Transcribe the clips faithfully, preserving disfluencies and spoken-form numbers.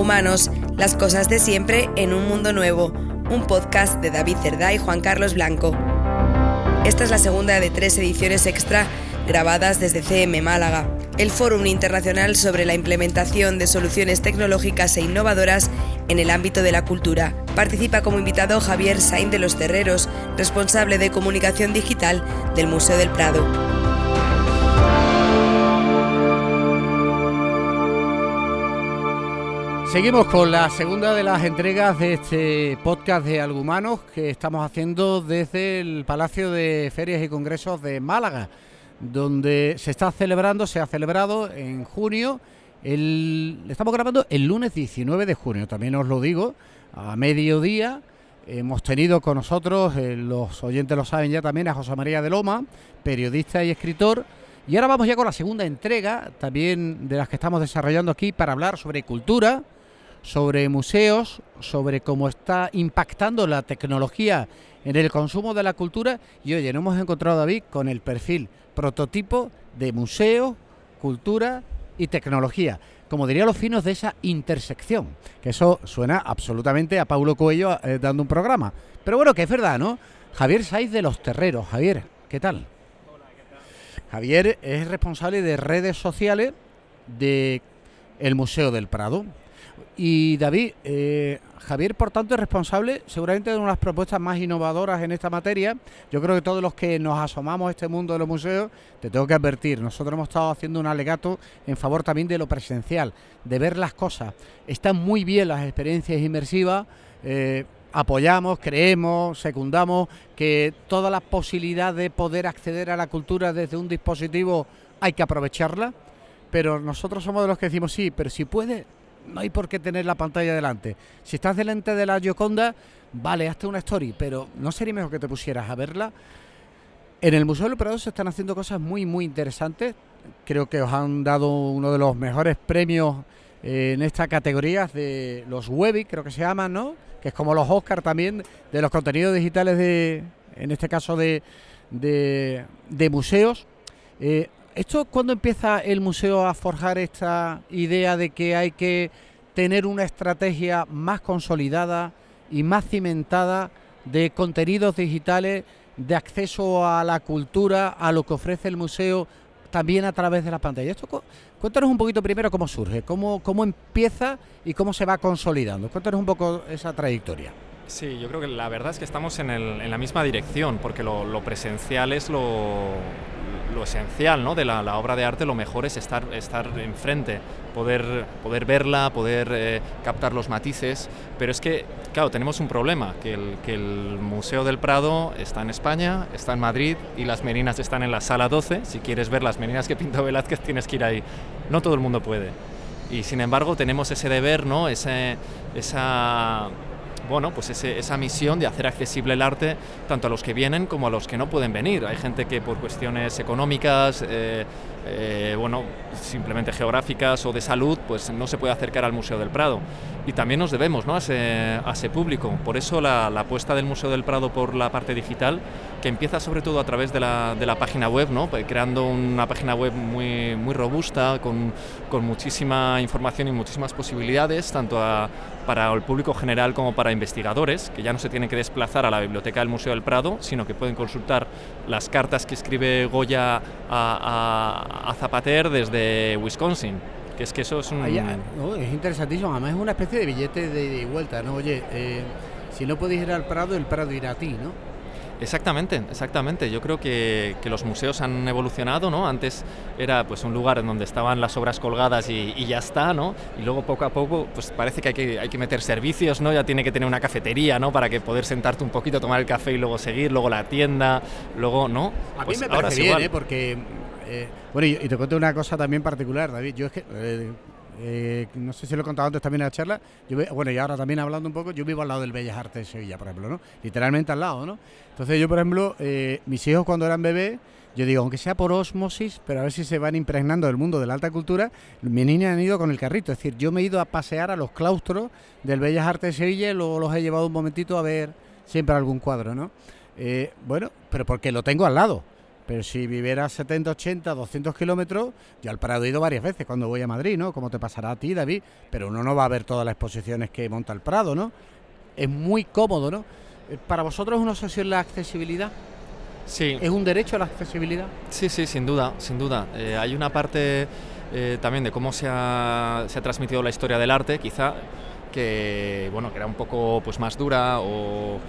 Humanos, las cosas de siempre en un mundo nuevo, un podcast de David Cerdá y Juan Carlos Blanco. Esta es la segunda de tres ediciones extra grabadas desde C M Málaga, el Fórum Internacional sobre la implementación de soluciones tecnológicas e innovadoras en el ámbito de la cultura. Participa como invitado Javier Sainz de los Terreros, responsable de comunicación digital del Museo del Prado. Seguimos con la segunda de las entregas de este podcast de Algumanos que estamos haciendo desde el Palacio de Ferias y Congresos de Málaga, donde se está celebrando, se ha celebrado en junio, el, estamos grabando el lunes diecinueve de junio, también os lo digo, a mediodía. Hemos tenido con nosotros, eh, los oyentes lo saben ya también, a José María de Loma, periodista y escritor. Y ahora vamos ya con la segunda entrega, también de las que estamos desarrollando aquí, para hablar sobre cultura, sobre museos, sobre cómo está impactando la tecnología en el consumo de la cultura. Y oye, nos hemos encontrado, David, con el perfil prototipo de museo, cultura y tecnología, como dirían los finos, de esa intersección, que eso suena absolutamente a Paulo Coelho eh, dando un programa, pero bueno, que es verdad, ¿no? Javier Sainz de los Terreros. Javier, ¿qué tal? Hola, ¿qué tal? Javier es responsable de redes sociales de el Museo del Prado. Y David, eh, Javier, por tanto, es responsable seguramente de una de las propuestas más innovadoras en esta materia. Yo creo que todos los que nos asomamos a este mundo de los museos, te tengo que advertir, nosotros hemos estado haciendo un alegato en favor también de lo presencial, de ver las cosas. Están muy bien las experiencias inmersivas, eh, apoyamos, creemos, secundamos que toda la posibilidad de poder acceder a la cultura desde un dispositivo hay que aprovecharla, pero nosotros somos de los que decimos sí, pero si puede, no hay por qué tener la pantalla delante. Si estás delante de la Gioconda, vale, hazte una story, pero ¿no sería mejor que te pusieras a verla? En el Museo del Prado se están haciendo cosas muy, muy interesantes. Creo que os han dado uno de los mejores premios eh, en esta categoría de los Webby, creo que se llaman, ¿no? Que es como los Oscar también de los contenidos digitales de, en este caso de, de, de museos. Eh, ¿Esto cuándo empieza el museo a forjar esta idea de que hay que tener una estrategia más consolidada y más cimentada de contenidos digitales, de acceso a la cultura, a lo que ofrece el museo, también a través de la pantalla? Esto, cuéntanos un poquito primero cómo surge, cómo, cómo empieza y cómo se va consolidando. Cuéntanos un poco esa trayectoria. Sí, yo creo que la verdad es que estamos en, el, en la misma dirección, porque lo, lo presencial es lo, lo esencial, ¿no? De la, la obra de arte. Lo mejor es estar, estar enfrente, poder, poder verla, poder eh, captar los matices, pero es que, claro, tenemos un problema, que el, que el Museo del Prado está en España, está en Madrid y las Merinas están en la Sala doce. Si quieres ver las Merinas que pintó Velázquez tienes que ir ahí. No todo el mundo puede. Y sin embargo tenemos ese deber, ¿no? Ese, esa... Bueno, pues ese, esa misión de hacer accesible el arte tanto a los que vienen como a los que no pueden venir. Hay gente que por cuestiones económicas, eh, eh, bueno, simplemente geográficas o de salud, pues no se puede acercar al Museo del Prado. Y también nos debemos, ¿no? a, ese, a ese público. Por eso la, la apuesta del Museo del Prado por la parte digital, que empieza sobre todo a través de la, de la página web, ¿no? Creando una página web muy, muy robusta, con, con muchísima información y muchísimas posibilidades, tanto a, para el público general como para investigadores, que ya no se tienen que desplazar a la biblioteca del Museo del Prado, sino que pueden consultar las cartas que escribe Goya a, a, a Zapater desde Wisconsin. Que es que eso es un... Allá, no, es interesantísimo, además es una especie de billete de, de vuelta, ¿no? Oye, eh, si no puedes ir al Prado, el Prado irá a ti, ¿no? Exactamente, exactamente. Yo creo que, que los museos han evolucionado, ¿no? Antes era pues un lugar en donde estaban las obras colgadas y, y ya está, ¿no? Y luego poco a poco pues parece que hay, que hay que meter servicios, ¿no? Ya tiene que tener una cafetería, ¿no? Para que poder sentarte un poquito, tomar el café y luego seguir, luego la tienda, luego, ¿no? A pues mí me ahora parece es bien, igual. ¿eh? Porque... Eh, bueno, y, y te cuento una cosa también particular, David. Yo es que... Eh, Eh, no sé si lo he contado antes también en la charla, yo, bueno, y ahora también hablando un poco, yo vivo al lado del Bellas Artes de Sevilla, por ejemplo, ¿no? Literalmente al lado, ¿no? Entonces yo, por ejemplo, eh, mis hijos cuando eran bebés, yo digo, aunque sea por ósmosis, pero a ver si se van impregnando del mundo de la alta cultura, mis niños han ido con el carrito, es decir, yo me he ido a pasear a los claustros del Bellas Artes de Sevilla y luego los he llevado un momentito a ver siempre algún cuadro, ¿no? Eh, bueno, pero porque lo tengo al lado. Pero si viviera setenta, ochenta, doscientos kilómetros, yo al Prado he ido varias veces cuando voy a Madrid, ¿no? Como te pasará a ti, David, pero uno no va a ver todas las exposiciones que monta el Prado, ¿no? Es muy cómodo, ¿no? ¿Para vosotros es una obsesión la accesibilidad? Sí. ¿Es un derecho a la accesibilidad? Sí, sí, sin duda, sin duda. Eh, hay una parte eh, también de cómo se ha, se ha transmitido la historia del arte, quizá, que, bueno, que era un poco pues, más dura o...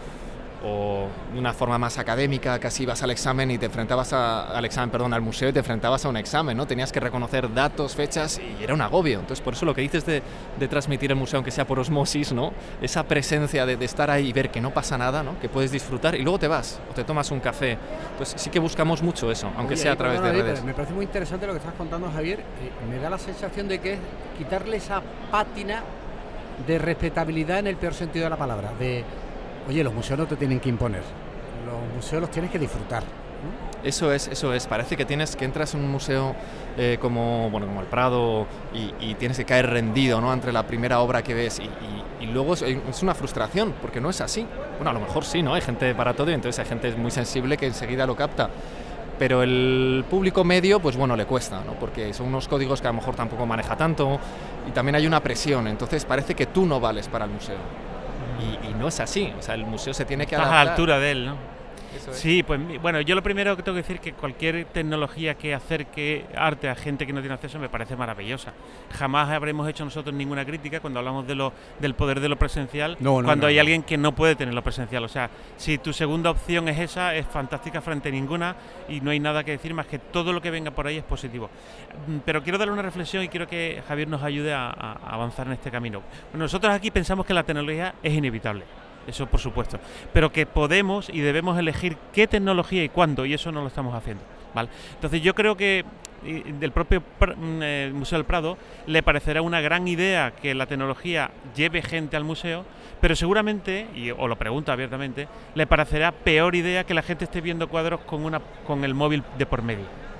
o de una forma más académica, casi ibas al examen y te enfrentabas a, al examen, perdón, al museo y te enfrentabas a un examen, ¿no? Tenías que reconocer datos, fechas y era un agobio. Entonces, por eso lo que dices de, de transmitir el museo, aunque sea por osmosis, ¿no? Esa presencia de, de estar ahí y ver que no pasa nada, ¿no? Que puedes disfrutar y luego te vas o te tomas un café. Entonces, sí que buscamos mucho eso, aunque Oye, sea a través de redes. Me parece muy interesante lo que estás contando, Javier. Eh, me da la sensación de que es quitarle esa pátina de respetabilidad en el peor sentido de la palabra, de oye, los museos no te tienen que imponer, los museos los tienes que disfrutar, ¿no? Eso es, eso es. Parece que tienes que entras en un museo eh, como, bueno, como el Prado y, y tienes que caer rendido, ¿no? Entre la primera obra que ves y, y, y luego es, es una frustración porque no es así. Bueno, a lo mejor sí, ¿no? Hay gente para todo y entonces hay gente muy sensible que enseguida lo capta. Pero el público medio, pues bueno, le cuesta, ¿no? Porque son unos códigos que a lo mejor tampoco maneja tanto y también hay una presión. Entonces parece que tú no vales para el museo. Y, y no es así, o sea, el museo se tiene que Estás adaptar. a la altura de él, ¿no? Eso es. Sí, pues bueno, yo lo primero que tengo que decir es que cualquier tecnología que acerque arte a gente que no tiene acceso me parece maravillosa. Jamás habremos hecho nosotros ninguna crítica cuando hablamos de lo, del poder de lo presencial, no, no, cuando no, hay no. alguien que no puede tener lo presencial. O sea, si tu segunda opción es esa, es fantástica frente a ninguna y no hay nada que decir más que todo lo que venga por ahí es positivo. Pero quiero darle una reflexión y quiero que Javier nos ayude a, a avanzar en este camino. Bueno, nosotros aquí pensamos que la tecnología es inevitable. Eso por supuesto, pero que podemos y debemos elegir qué tecnología y cuándo, y eso no lo estamos haciendo, ¿vale? Entonces yo creo que del propio eh, Museo del Prado le parecerá una gran idea que la tecnología lleve gente al museo, pero seguramente, y os lo pregunto abiertamente, le parecerá peor idea que la gente esté viendo cuadros con, una, con el móvil de por medio.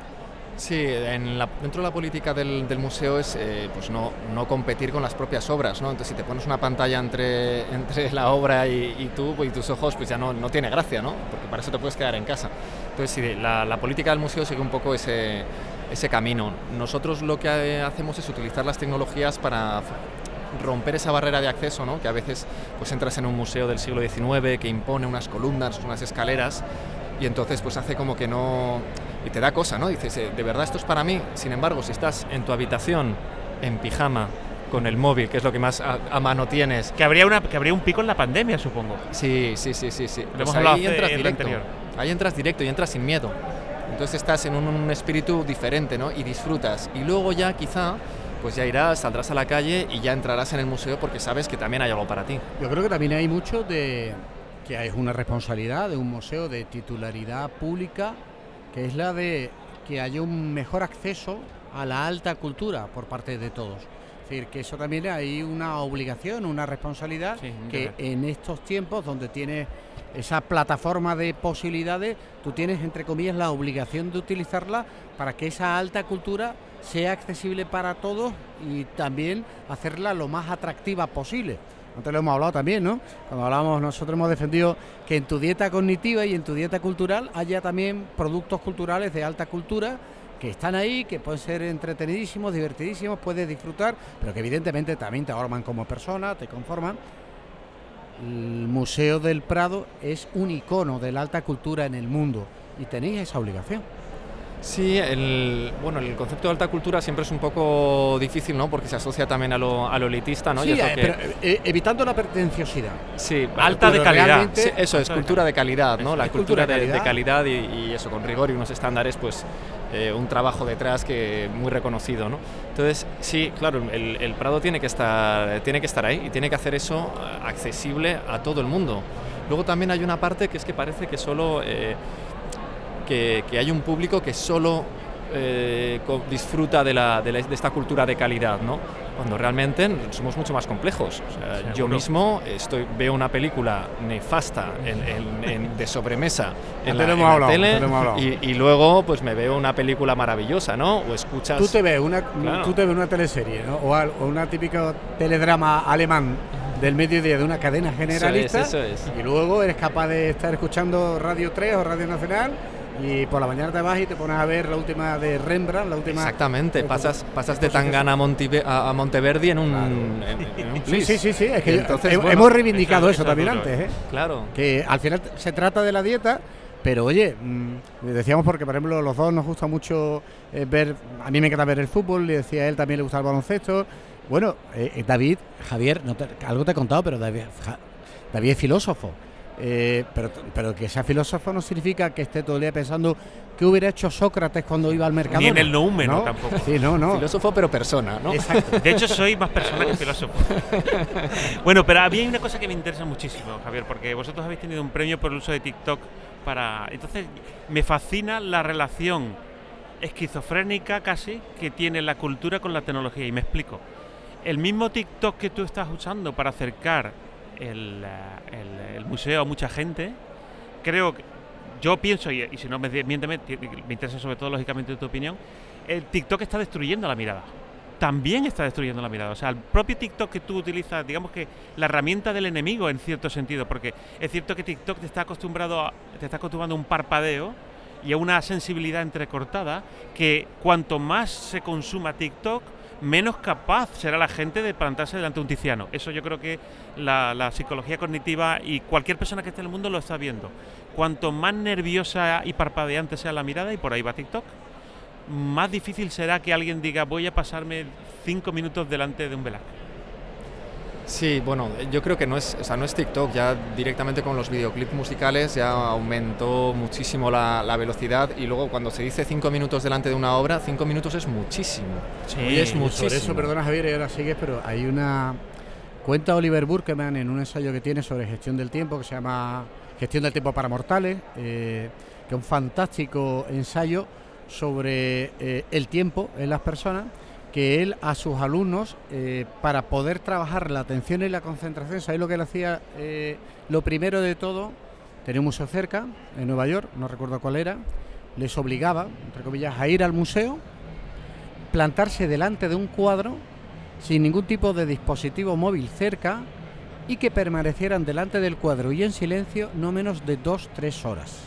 Sí, en la, dentro de la política del, del museo es eh, pues no, no competir con las propias obras, ¿no? Entonces si te pones una pantalla entre, entre la obra y, y tú y tus ojos, pues ya no, no tiene gracia, ¿no? Porque para eso te puedes quedar en casa. Entonces sí, la, la política del museo sigue un poco ese, ese camino. Nosotros lo que hacemos es utilizar las tecnologías para romper esa barrera de acceso, ¿no? Que a veces pues entras en un museo del siglo diecinueve que impone unas columnas, unas escaleras y entonces pues hace como que no... y te da cosa, ¿no? Dices, eh, de verdad esto es para mí. Sin embargo, si estás en tu habitación, en pijama, con el móvil, que es lo que más a, a mano tienes... Que habría, una, que habría un pico en la pandemia, supongo. Sí, sí, sí, sí. sí. Pues pues ahí entras directo. Ahí entras directo y entras sin miedo. Entonces estás en un, un espíritu diferente, ¿no? Y disfrutas. Y luego ya quizá... pues ya irás, saldrás a la calle y ya entrarás en el museo porque sabes que también hay algo para ti. Yo creo que también hay mucho de que es una responsabilidad de un museo de titularidad pública, que es la de que haya un mejor acceso a la alta cultura por parte de todos. Es decir, que eso también hay una obligación, una responsabilidad, sí, que en estos tiempos donde tienes esa plataforma de posibilidades, tú tienes, entre comillas, la obligación de utilizarla para que esa alta cultura sea accesible para todos y también hacerla lo más atractiva posible. Antes lo hemos hablado también, ¿no? Cuando hablábamos, nosotros hemos defendido que en tu dieta cognitiva y en tu dieta cultural haya también productos culturales de alta cultura que están ahí, que pueden ser entretenidísimos, divertidísimos, puedes disfrutar, pero que evidentemente también te forman como persona, te conforman. El Museo del Prado es un icono de la alta cultura en el mundo y tenéis esa obligación. Sí, el, bueno, el concepto de alta cultura siempre es un poco difícil, ¿no? Porque se asocia también a lo, a lo elitista, ¿no? Sí, y es lo eh, que... pero eh, evitando la pretenciosidad. Sí, alta de calidad. Sí, eso es, cultura de calidad, ¿no? Eso, la es cultura, cultura de, de calidad, de calidad y, y eso, con rigor y unos estándares, pues eh, un trabajo detrás que muy reconocido, ¿no? Entonces, sí, claro, el, el Prado tiene que estar, tiene que estar ahí y tiene que hacer eso accesible a todo el mundo. Luego también hay una parte que es que parece que solo... Eh, que, que hay un público que solo... Eh, disfruta de, la, de, la, de esta cultura de calidad, ¿no? Cuando realmente somos mucho más complejos. O sea, yo mismo estoy, veo una película nefasta en, en, en, de sobremesa en la, en la hablado, tele y, y luego pues me veo una película maravillosa, ¿no? O escuchas... Tú te ves una, claro. tú te ves una teleserie, ¿no? O, al, o una típica teledrama alemán del mediodía de una cadena generalista. Eso es, eso es. Y luego eres capaz de estar escuchando Radio tres o Radio Nacional y por la mañana te vas y te pones a ver la última de Rembrandt, la última... Exactamente, pasas, pasas de Tangana a, Montive, a, a Monteverdi en un... Claro. En, en un sí, sí, sí, sí, es que entonces, he, bueno, hemos reivindicado eso, eso, eso también duro, antes, ¿eh? Claro. Que al final se trata de la dieta, pero oye, mmm, decíamos porque, por ejemplo, los dos nos gusta mucho eh, ver, a mí me encanta ver el fútbol, le decía a él también le gusta el baloncesto. Bueno, eh, David, Javier, no te, algo te he contado, pero David, ja, David es filósofo. Eh, pero, pero que sea filósofo no significa que esté todo el día pensando qué hubiera hecho Sócrates cuando iba al mercado. Ni en el noúmeno ¿no? tampoco. Sí, no, no. Filósofo pero persona, ¿no? Exacto. De hecho soy más persona que filósofo. Bueno, pero a mí hay una cosa que me interesa muchísimo, Javier, porque vosotros habéis tenido un premio por el uso de TikTok para... Entonces me fascina la relación esquizofrénica casi que tiene la cultura con la tecnología, y me explico. El mismo TikTok que tú estás usando para acercar el, el, el museo a mucha gente, creo que yo pienso, y, y si no me miénteme, me interesa sobre todo lógicamente tu opinión, el TikTok está destruyendo la mirada. También está destruyendo la mirada. O sea, el propio TikTok que tú utilizas, digamos que la herramienta del enemigo en cierto sentido, porque es cierto que TikTok te está acostumbrado a, te está acostumbrando a un parpadeo y a una sensibilidad entrecortada, que cuanto más se consuma TikTok, menos capaz será la gente de plantarse delante de un tiziano. Eso yo creo que la, la psicología cognitiva y cualquier persona que esté en el mundo lo está viendo. Cuanto más nerviosa y parpadeante sea la mirada, y por ahí va TikTok, más difícil será que alguien diga voy a pasarme cinco minutos delante de un Velázquez. Sí, bueno, yo creo que no es, o sea, no es TikTok, ya directamente con los videoclips musicales ya aumentó muchísimo la, la velocidad, y luego cuando se dice cinco minutos delante de una obra, cinco minutos es muchísimo. Sí, Hoy es muchísimo. Por eso, perdona Javier, y ahora sigues, pero hay una... Cuenta Oliver Burkeman en un ensayo que tiene sobre gestión del tiempo, que se llama Gestión del tiempo para mortales, eh, que es un fantástico ensayo sobre eh, el tiempo en las personas, que él a sus alumnos, eh, para poder trabajar la atención y la concentración, ¿sabéis lo que él hacía? Eh, lo primero de todo, tenía un museo cerca, en Nueva York, no recuerdo cuál era, les obligaba, entre comillas, a ir al museo, plantarse delante de un cuadro, sin ningún tipo de dispositivo móvil cerca, y que permanecieran delante del cuadro y en silencio no menos de dos, tres horas.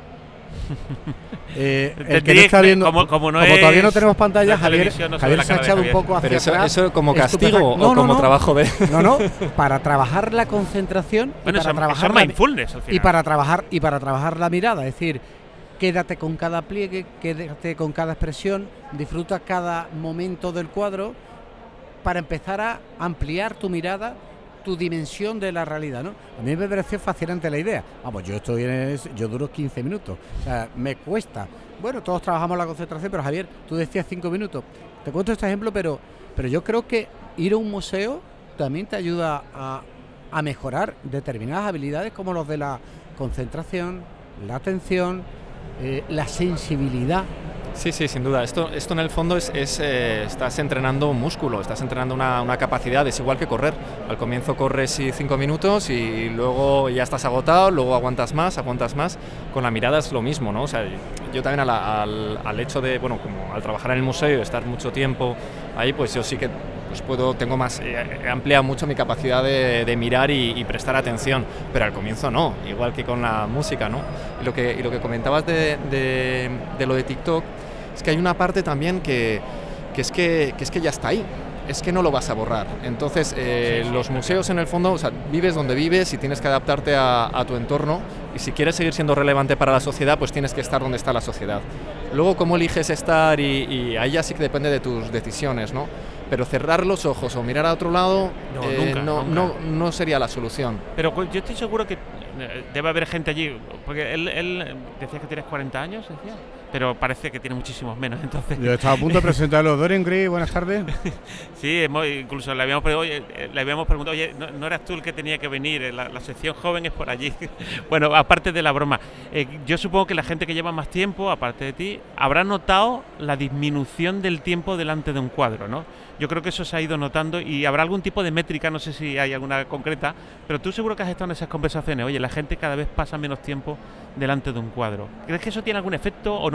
Eh, el que no está viendo, como, como, no como todavía no tenemos pantalla, Javier, no Javier se ha echado un poco hacia Pero eso, atrás. ¿Eso como castigo no, o como no, trabajo de...? No, no, para trabajar la concentración bueno, y para eso, trabajar eso mindfulness, al final. y para trabajar y para trabajar la mirada, es decir, quédate con cada pliegue, quédate con cada expresión, disfruta cada momento del cuadro para empezar a ampliar tu mirada, tu dimensión de la realidad, ¿no? A mí me pareció fascinante la idea. Vamos, yo estoy en, yo duro quince minutos, o sea, me cuesta. Bueno, todos trabajamos la concentración, pero Javier, tú decías cinco minutos. Te cuento este ejemplo, pero, pero yo creo que ir a un museo también te ayuda a, a mejorar determinadas habilidades como los de la concentración, la atención, eh, la sensibilidad. Sí, sí, sin duda. Esto, esto en el fondo es, es eh, estás entrenando un músculo, estás entrenando una, una capacidad, es igual que correr. Al comienzo corres sí, cinco minutos y luego ya estás agotado, luego aguantas más, aguantas más. Con la mirada es lo mismo, ¿no? O sea, yo también a la, al, al hecho de, bueno, como al trabajar en el museo y estar mucho tiempo ahí, pues yo sí que pues puedo, tengo más, eh, he ampliado mucho mi capacidad de, de mirar y, y prestar atención, pero al comienzo no, igual que con la música, ¿no? Y lo que, y lo que comentabas de, de, de lo de TikTok, es que hay una parte también que, que, es que, que es que ya está ahí, es que no lo vas a borrar. Entonces, eh, sí, sí, los museos en el fondo, o sea, vives donde vives y tienes que adaptarte a, a tu entorno, y si quieres seguir siendo relevante para la sociedad, pues tienes que estar donde está la sociedad. Luego, cómo eliges estar, y, y ahí ya sí que depende de tus decisiones, ¿no? Pero cerrar los ojos o mirar a otro lado no, eh, nunca, no, nunca. No, no sería la solución. Pero yo estoy seguro que debe haber gente allí, porque él, él decía que tienes cuarenta años, decía, pero parece que tiene muchísimos menos, entonces... Yo estaba a punto de presentarlo. Dorian Gray, buenas tardes. Sí, hemos, incluso le habíamos, oye, le habíamos preguntado, oye, ¿no, ¿no eras tú el que tenía que venir? La, la sección joven es por allí. Bueno, aparte de la broma, eh, yo supongo que la gente que lleva más tiempo, aparte de ti, habrá notado la disminución del tiempo delante de un cuadro, ¿no? Yo creo que eso se ha ido notando, y habrá algún tipo de métrica, no sé si hay alguna concreta, pero tú seguro que has estado en esas conversaciones. Oye, la gente cada vez pasa menos tiempo delante de un cuadro. ¿Crees que eso tiene algún efecto o no?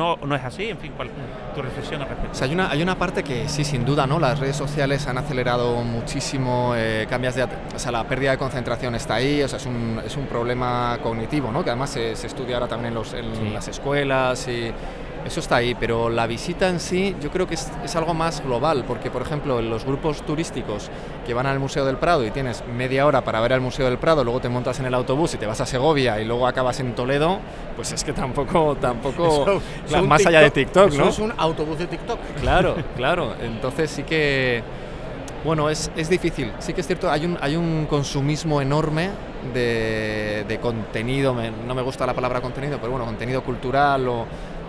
no, no es así, en fin, ¿cuál tu reflexión al respecto? O sea, hay una, hay una parte que sí, sin duda, ¿no? Las redes sociales han acelerado muchísimo, eh, cambias de, o sea, la pérdida de concentración está ahí, o sea, es un, es un problema cognitivo, ¿no? Que además se, se estudia ahora también en, los, en sí. las escuelas y eso está ahí, pero la visita en sí yo creo que es, es algo más global, porque por ejemplo en los grupos turísticos que van al Museo del Prado y tienes media hora para ver el Museo del Prado, luego te montas en el autobús y te vas a Segovia y luego acabas en Toledo, pues es que tampoco, tampoco eso, claro, más TikTok, allá de TikTok, ¿no? Eso es un autobús de TikTok. Claro, claro, entonces sí que, bueno, es, es difícil, sí que es cierto, hay un, hay un consumismo enorme de, de contenido, me, no me gusta la palabra contenido, pero bueno, contenido cultural o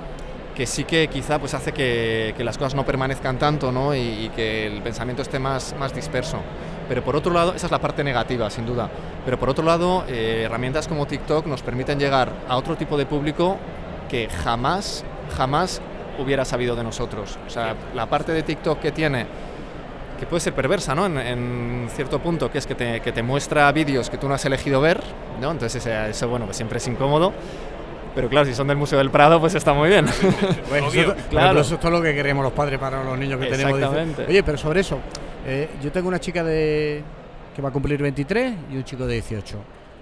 que sí que quizá pues hace que, que las cosas no permanezcan tanto, ¿no? y, y que el pensamiento esté más, más disperso. Pero por otro lado, esa es la parte negativa, sin duda. Pero por otro lado, eh, herramientas como TikTok nos permiten llegar a otro tipo de público que jamás, jamás hubiera sabido de nosotros. O sea, la parte de TikTok que tiene, que puede ser perversa, ¿no? En, en cierto punto, que es que te, que te muestra vídeos que tú no has elegido ver, ¿no? Entonces ese, eso, bueno, pues siempre es incómodo. Pero claro, si son del Museo del Prado, pues está muy bien. Bueno, eso, claro. Eso es todo lo que queremos los padres para los niños que tenemos. Exactamente. Oye, pero sobre eso, eh, yo tengo una chica de que va a cumplir veintitrés y un chico de dieciocho.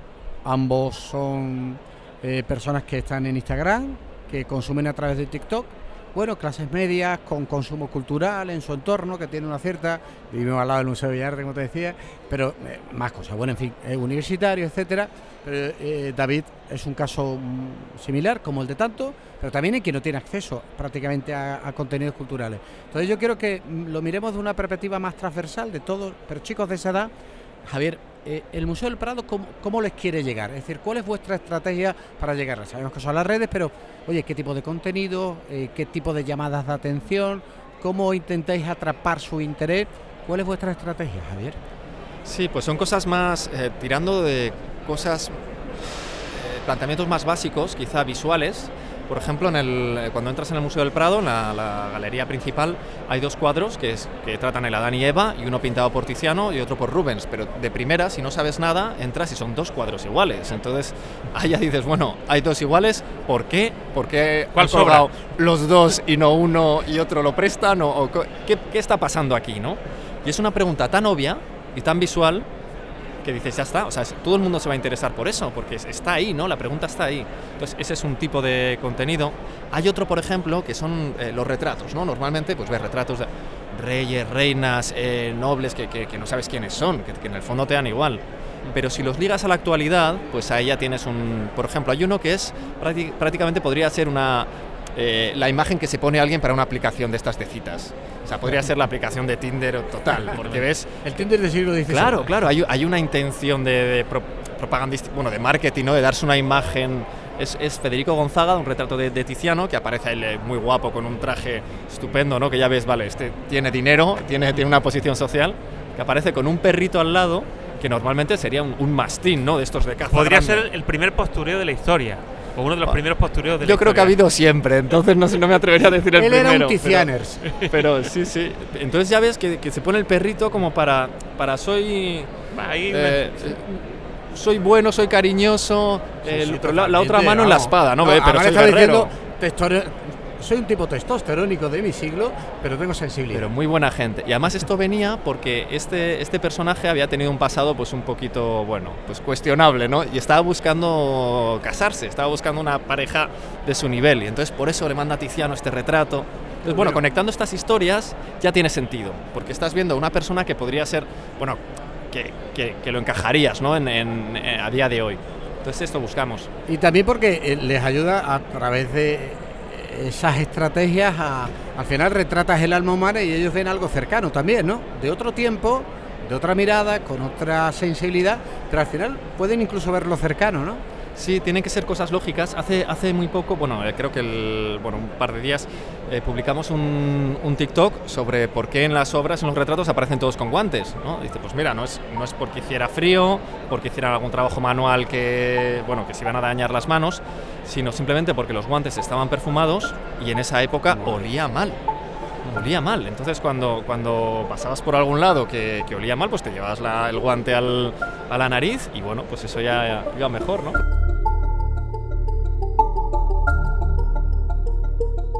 Ambos son eh, personas que están en Instagram, que consumen a través de TikTok. Bueno, clases medias, con consumo cultural en su entorno, que tiene una cierta, vivimos al lado del Museo de Bellas Artes, como te decía, pero eh, más cosas, bueno, en fin, eh, universitario, etcétera. Pero eh, David es un caso similar, como el de tanto, pero también hay quien no tiene acceso prácticamente a, a contenidos culturales. Entonces yo quiero que lo miremos de una perspectiva más transversal de todos, pero chicos de esa edad. Javier, eh, el Museo del Prado, ¿cómo, ¿cómo les quiere llegar? Es decir, ¿cuál es vuestra estrategia para llegar? Sabemos que son las redes, pero, oye, ¿qué tipo de contenido? Eh, ¿Qué tipo de llamadas de atención? ¿Cómo intentáis atrapar su interés? ¿Cuál es vuestra estrategia, Javier? Sí, pues son cosas más, eh, tirando de cosas, eh, planteamientos más básicos, quizá visuales. Por ejemplo, en el, cuando entras en el Museo del Prado, en la, la galería principal, hay dos cuadros que, es, que tratan el Adán y Eva, y uno pintado por Tiziano y otro por Rubens, pero de primera, si no sabes nada, entras y son dos cuadros iguales. Entonces, ahí ya dices, bueno, hay dos iguales, ¿por qué? ¿Por qué ¿Cuál han colgado los dos y no uno y otro lo prestan? ¿O, o ¿qué, qué está pasando aquí, no? Y es una pregunta tan obvia y tan visual que dices, ya está, o sea, todo el mundo se va a interesar por eso, porque está ahí, ¿no? La pregunta está ahí. Entonces, ese es un tipo de contenido. Hay otro, por ejemplo, que son eh, los retratos, ¿no? Normalmente, pues ves retratos de reyes, reinas, eh, nobles, que, que, que no sabes quiénes son, que, que en el fondo te dan igual. Pero si los ligas a la actualidad, pues ahí ya tienes un... Por ejemplo, hay uno que es, prácticamente podría ser una... Eh, la imagen que se pone alguien para una aplicación de estas de citas. O sea, podría ser la aplicación de Tinder total, porque ves... El Tinder del siglo diecisiete. Claro, claro, hay, hay una intención de, de pro, propagandística, bueno, de marketing, ¿no? De darse una imagen. Es, es Federico Gonzaga, un retrato de, de Tiziano, que aparece ahí muy guapo, con un traje estupendo, ¿no? Que ya ves, vale, este tiene dinero, tiene, tiene una posición social, que aparece con un perrito al lado, que normalmente sería un, un mastín, ¿no? De estos de caza. Podría grande. ser el primer postureo de la historia. O uno de los primeros postureos de la Yo creo historia. que ha habido siempre, entonces no, no me atrevería a decir el Él primero. era un Tizianers. Pero, pero sí, sí. Entonces ya ves que, que se pone el perrito como para, para soy... Ahí eh, me... soy bueno, soy cariñoso, Sí, el, sí, la, la otra mano no. en la espada, ¿no? no pero soy estaba guerrero. Diciendo, soy un tipo testosterónico de mi siglo, pero tengo sensibilidad. Pero muy buena gente. Y además esto venía porque este, este personaje había tenido un pasado pues un poquito, bueno, pues cuestionable, ¿no? Y estaba buscando casarse, estaba buscando una pareja de su nivel. Y entonces por eso le manda a Tiziano este retrato. Entonces, bueno, conectando estas historias ya tiene sentido. Porque estás viendo a una persona que podría ser, bueno, que, que, que lo encajarías, ¿no? En, en, en, a día de hoy. Entonces esto buscamos. Y también porque les ayuda a través de esas estrategias a, al final retratas el alma humana y ellos ven algo cercano también, ¿no? De otro tiempo, de otra mirada, con otra sensibilidad, pero al final pueden incluso verlo cercano, ¿no? Sí, tienen que ser cosas lógicas. Hace, hace muy poco, bueno, eh, creo que el, bueno, un par de días eh, publicamos un, un TikTok sobre por qué en las obras, en los retratos, aparecen todos con guantes, ¿no? Dice, pues mira, no es, no es porque hiciera frío, porque hicieran algún trabajo manual que, bueno, que se iban a dañar las manos, sino simplemente porque los guantes estaban perfumados y en esa época olía mal. Olía mal, entonces cuando, cuando pasabas por algún lado que, que olía mal, pues te llevabas la, el guante al, a la nariz y bueno, pues eso ya iba mejor, ¿no?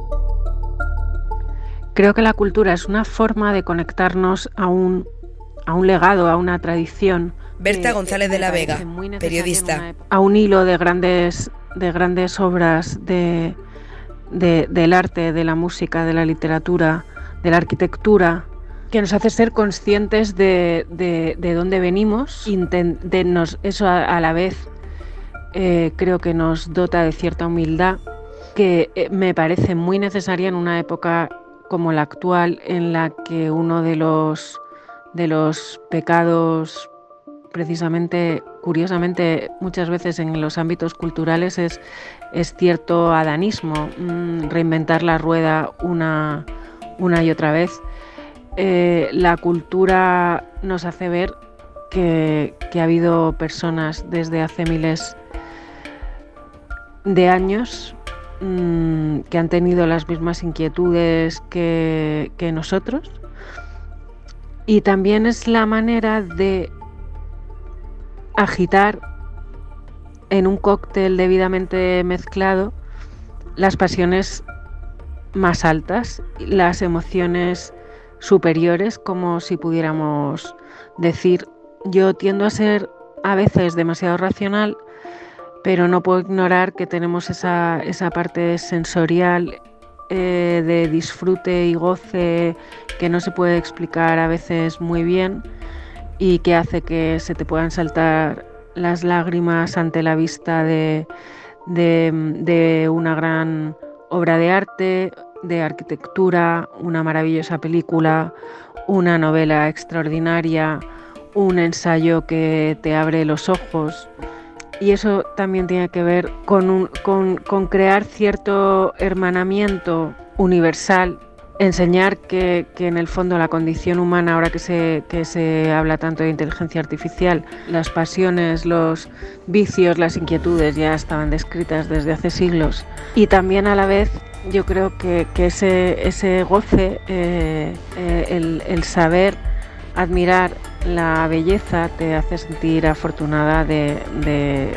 creo que la cultura es una forma de conectarnos a un, a un legado, a una tradición. Berta eh, González de la Vega, periodista. A un hilo de grandes, de grandes obras de, de, del arte, de la música, de la literatura, de la arquitectura, que nos hace ser conscientes de, de, de dónde venimos, intent, de nos, eso a, a la vez eh, creo que nos dota de cierta humildad, que eh, me parece muy necesaria en una época como la actual, en la que uno de los, de los pecados, precisamente, curiosamente, muchas veces en los ámbitos culturales es, es cierto adanismo, mmm, reinventar la rueda una, una y otra vez. Eh, la cultura nos hace ver que, que ha habido personas desde hace miles de años mmm, que han tenido las mismas inquietudes que, que nosotros, y también es la manera de agitar en un cóctel debidamente mezclado las pasiones más altas, las emociones superiores, como si pudiéramos decir. Yo tiendo a ser a veces demasiado racional, pero no puedo ignorar que tenemos esa, esa parte sensorial eh, de disfrute y goce que no se puede explicar a veces muy bien y que hace que se te puedan saltar las lágrimas ante la vista de, de, de una gran obra de arte, de arquitectura, una maravillosa película, una novela extraordinaria, un ensayo que te abre los ojos. Y eso también tiene que ver con, un, con, con crear cierto hermanamiento universal, enseñar que, que en el fondo la condición humana, ahora que se, que se habla tanto de inteligencia artificial, las pasiones, los vicios, las inquietudes ya estaban descritas desde hace siglos. Y también a la vez yo creo que, que ese, ese goce, eh, eh, el, el saber admirar la belleza te hace sentir afortunada de, de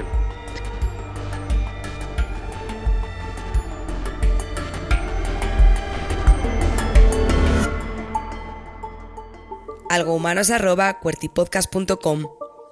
algohumanos arroba cuertipodcast punto com.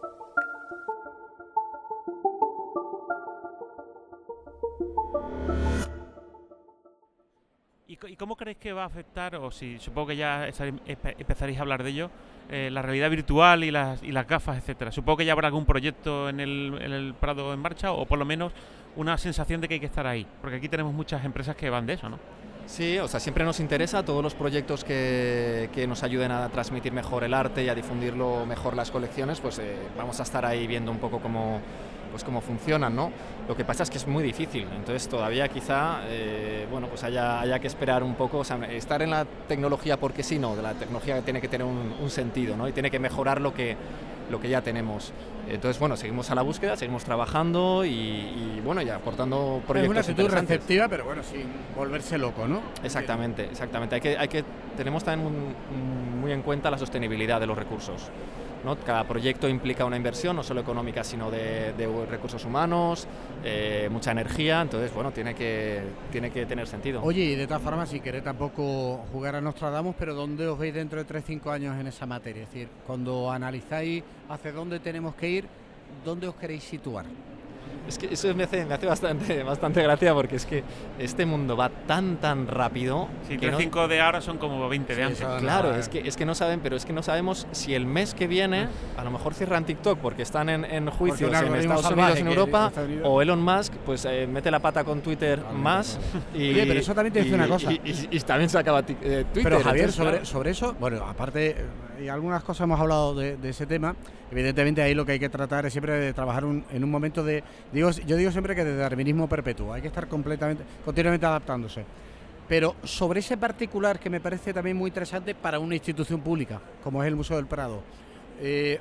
¿Y cómo creéis que va a afectar, o si supongo que ya empezaréis a hablar de ello, eh, la realidad virtual y las, y las gafas, etcétera? Supongo que ya habrá algún proyecto en el, en el Prado en marcha, o por lo menos una sensación de que hay que estar ahí, porque aquí tenemos muchas empresas que van de eso, ¿no? Sí, o sea, siempre nos interesa todos los proyectos que, que nos ayuden a transmitir mejor el arte y a difundirlo mejor las colecciones, pues eh, vamos a estar ahí viendo un poco cómo, pues cómo funcionan, ¿no? Lo que pasa es que es muy difícil, entonces todavía quizá, eh, bueno, pues haya, haya que esperar un poco, o sea, estar en la tecnología porque sí, no, de la tecnología tiene que tener un, un sentido, ¿no? Y tiene que mejorar lo que, lo que ya tenemos. Entonces, bueno, seguimos a la búsqueda, seguimos trabajando y, y bueno, ya aportando proyectos. Es una actitud receptiva, pero bueno, sin volverse loco, ¿no? Exactamente, exactamente. Hay que, hay que, tenemos también un, muy en cuenta la sostenibilidad de los recursos, ¿no? Cada proyecto implica una inversión, no solo económica, sino de, de recursos humanos, eh, mucha energía, entonces, bueno, tiene que, tiene que tener sentido. Oye, y de todas formas, si queréis tampoco jugar a Nostradamus, pero ¿dónde os veis dentro de tres cinco años en esa materia? Es decir, cuando analizáis hacia dónde tenemos que ir, ¿dónde os queréis situar? Es que eso me hace, me hace bastante, bastante gracia, porque es que este mundo va tan, tan rápido. Sí, que cinco no, de ahora son como veinte de antes. Sí, claro, no, es, que, es que no saben, pero es que no sabemos si el mes que viene a lo mejor cierran TikTok porque están en, en juicios en Estados Unidos, en Europa, o Elon Musk pues eh, mete la pata con Twitter ah, más. Y, Oye, pero eso también te dice y, una cosa. Y, y, y, y también se acaba eh, Twitter. Pero Javier, entonces, sobre, claro. sobre eso, bueno, aparte, y algunas cosas hemos hablado de, de ese tema. Evidentemente ahí lo que hay que tratar es siempre de trabajar un, en un momento de, digo, yo digo siempre que de darwinismo perpetuo, hay que estar completamente, continuamente adaptándose. Pero sobre ese particular que me parece también muy interesante para una institución pública, como es el Museo del Prado, eh,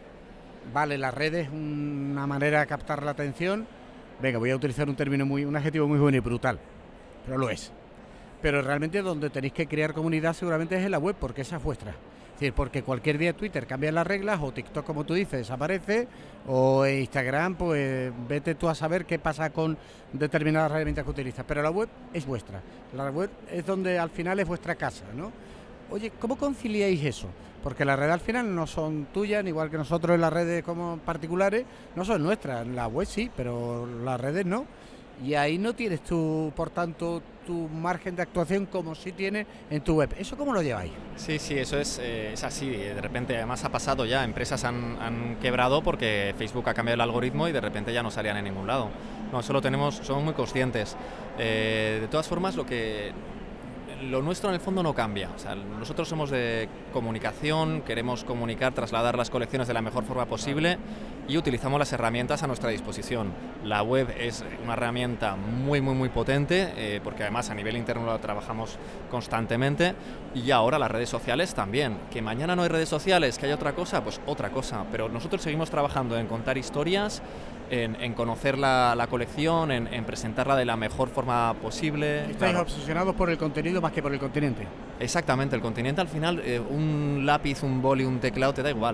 vale, las redes es una manera de captar la atención, venga, voy a utilizar un término muy, un adjetivo muy bueno y brutal, pero lo es. Pero realmente donde tenéis que crear comunidad seguramente es en la web, porque esa es vuestra. Es decir, porque cualquier día Twitter cambia las reglas, o TikTok, como tú dices, desaparece, o Instagram, pues vete tú a saber qué pasa con determinadas herramientas que utilizas. Pero la web es vuestra. La web es donde al final es vuestra casa, ¿no? Oye, ¿cómo conciliáis eso? Porque las redes al final no son tuyas, igual que nosotros en las redes como particulares, no son nuestras. La web sí, pero las redes no. Y ahí no tienes tú, por tanto, tu margen de actuación como sí tienes en tu web. ¿Eso cómo lo lleváis? Sí, sí, eso es, eh, es así. De repente, además ha pasado ya, empresas han, han quebrado porque Facebook ha cambiado el algoritmo y de repente ya no salían en ningún lado. No, eso lo tenemos, somos muy conscientes. Eh, de todas formas, lo que... Lo nuestro en el fondo no cambia. O sea, nosotros somos de comunicación, queremos comunicar, trasladar las colecciones de la mejor forma posible y utilizamos las herramientas a nuestra disposición. La web es una herramienta muy, muy, muy potente, eh, porque además a nivel interno la trabajamos constantemente, y ahora las redes sociales también. Que mañana no hay redes sociales, que hay otra cosa, pues otra cosa. Pero nosotros seguimos trabajando en contar historias, En, en conocer la, la colección, en, en presentarla de la mejor forma posible. Estáis claro. obsesionados por el contenido más que por el continente. Exactamente, el continente al final, eh, un lápiz, un boli, un teclado, te da igual.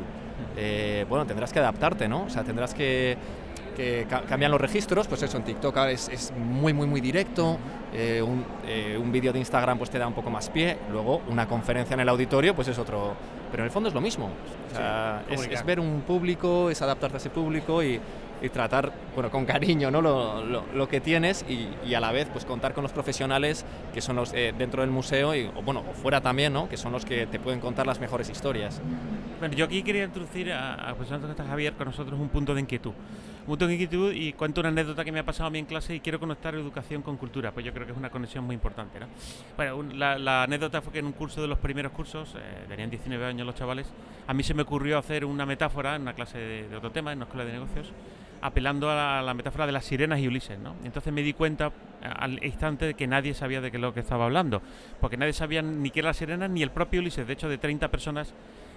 Eh, bueno, tendrás que adaptarte, ¿no? O sea, tendrás que... que ca- cambian los registros, pues eso, en TikTok es, es muy, muy, muy directo, eh, un, eh, un vídeo de Instagram pues te da un poco más pie, luego una conferencia en el auditorio pues es otro, pero en el fondo es lo mismo, o sea, sí, es, es ver un público, es adaptarte a ese público y, y tratar, bueno, con cariño, ¿no? lo, lo, lo que tienes y, y a la vez pues contar con los profesionales que son los eh, dentro del museo y, o, bueno, o fuera también, ¿no? Que son los que te pueden contar las mejores historias. Bueno, yo aquí quería introducir, a, a pesar de que está Javier con nosotros, un punto de inquietud. Un punto de inquietud y cuento una anécdota que me ha pasado a mí en clase y quiero conectar educación con cultura, pues yo creo que es una conexión muy importante, ¿no? Bueno, un, la, la anécdota fue que en un curso de los primeros cursos, eh, tenían diecinueve años los chavales, a mí se me ocurrió hacer una metáfora en una clase de, de otro tema, en una escuela de negocios, apelando a la, a la metáfora de las sirenas y Ulises, ¿no? Entonces me di cuenta al instante de que nadie sabía de qué es lo que estaba hablando, porque nadie sabía ni qué era las sirenas ni el propio Ulises. De hecho, de treinta personas,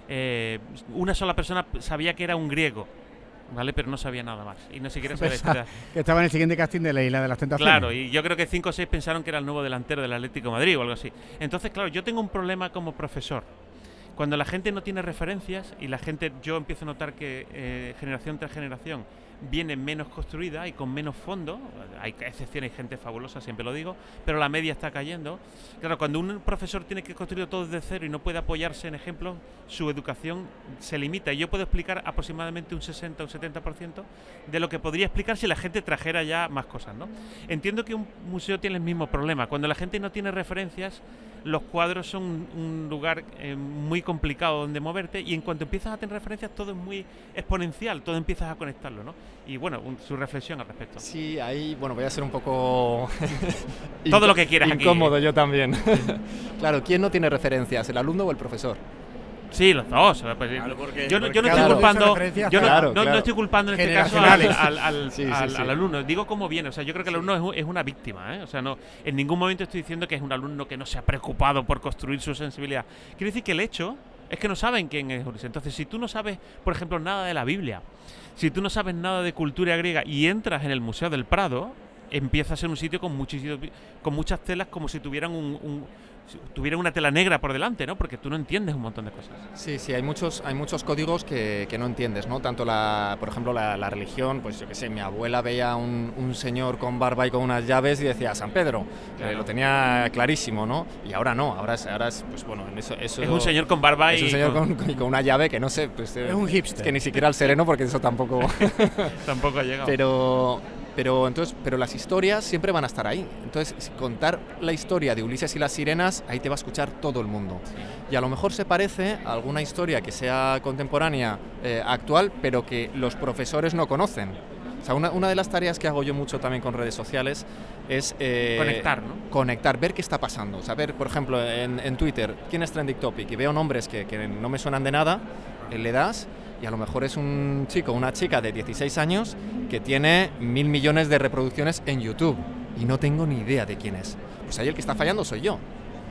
eh, una sola persona sabía que era un griego, ¿vale? Pero no sabía nada más y no siquiera sabía Pensaba que estaba en el siguiente casting de la Isla de las Tentaciones. Claro, y yo creo que cinco o seis pensaron que era el nuevo delantero del Atlético de Madrid o algo así. Entonces, claro, yo tengo un problema como profesor. Cuando la gente no tiene referencias y la gente, yo empiezo a notar que eh, generación tras generación viene menos construida y con menos fondo, hay excepciones, hay gente fabulosa, siempre lo digo, pero la media está cayendo. Claro, cuando un profesor tiene que construir todo desde cero y no puede apoyarse en ejemplos, su educación se limita. Y yo puedo explicar aproximadamente un sesenta o un setenta por ciento de lo que podría explicar si la gente trajera ya más cosas, ¿no? Entiendo que un museo tiene el mismo problema. Cuando la gente no tiene referencias, los cuadros son un, un lugar eh, muy complicado donde moverte y en cuanto empiezas a tener referencias todo es muy exponencial, todo empiezas a conectarlo, ¿no? Y bueno, un, su reflexión al respecto. Sí, ahí, bueno, voy a ser un poco... todo lo que quieras aquí. Incómodo yo también. Claro, ¿quién no tiene referencias, el alumno o el profesor? Sí, los dos. Pues, claro, porque, yo, no, porque yo no claro, estoy culpando, yo no, claro, no, claro. no estoy culpando en este caso al, al, al, sí, sí, al, sí. al alumno. Digo cómo viene. O sea, yo creo que el alumno es, un, es una víctima, ¿eh? O sea, no, en ningún momento estoy diciendo que es un alumno que no se ha preocupado por construir su sensibilidad. Quiero decir que el hecho es que no saben quién es Ulises. Entonces, si tú no sabes, por ejemplo, nada de la Biblia, si tú no sabes nada de cultura griega y entras en el Museo del Prado, empieza a ser un sitio con muchísimos, con muchas telas, como si tuvieran un, un tuviera una tela negra por delante, ¿no? Porque tú no entiendes un montón de cosas. Sí, sí, hay muchos, hay muchos códigos que, que no entiendes, ¿no? Tanto la, por ejemplo, la, la religión, pues yo qué sé, mi abuela veía un, un señor con barba y con unas llaves y decía San Pedro, claro. eh, lo tenía clarísimo, ¿no? Y ahora no, ahora es, ahora es pues bueno, eso, eso es un señor con barba es y un señor con... Con, con una llave que no sé, pues es un hipster, que ni siquiera al sereno porque eso tampoco tampoco ha llegado. Pero Pero, entonces, pero las historias siempre van a estar ahí. Entonces, contar la historia de Ulises y las sirenas, ahí te va a escuchar todo el mundo. Sí. Y a lo mejor se parece a alguna historia que sea contemporánea, eh, actual, pero que los profesores no conocen. O sea, una, una de las tareas que hago yo mucho también con redes sociales es... Eh, conectar, ¿no? Conectar, ver qué está pasando. O sea, ver, por ejemplo, en, en Twitter, quién es Trending Topic, y veo nombres que, que no me suenan de nada, eh, le das... Y a lo mejor es un chico o una chica de dieciséis años que tiene mil millones de reproducciones en YouTube y no tengo ni idea de quién es. Pues ahí el que está fallando soy yo.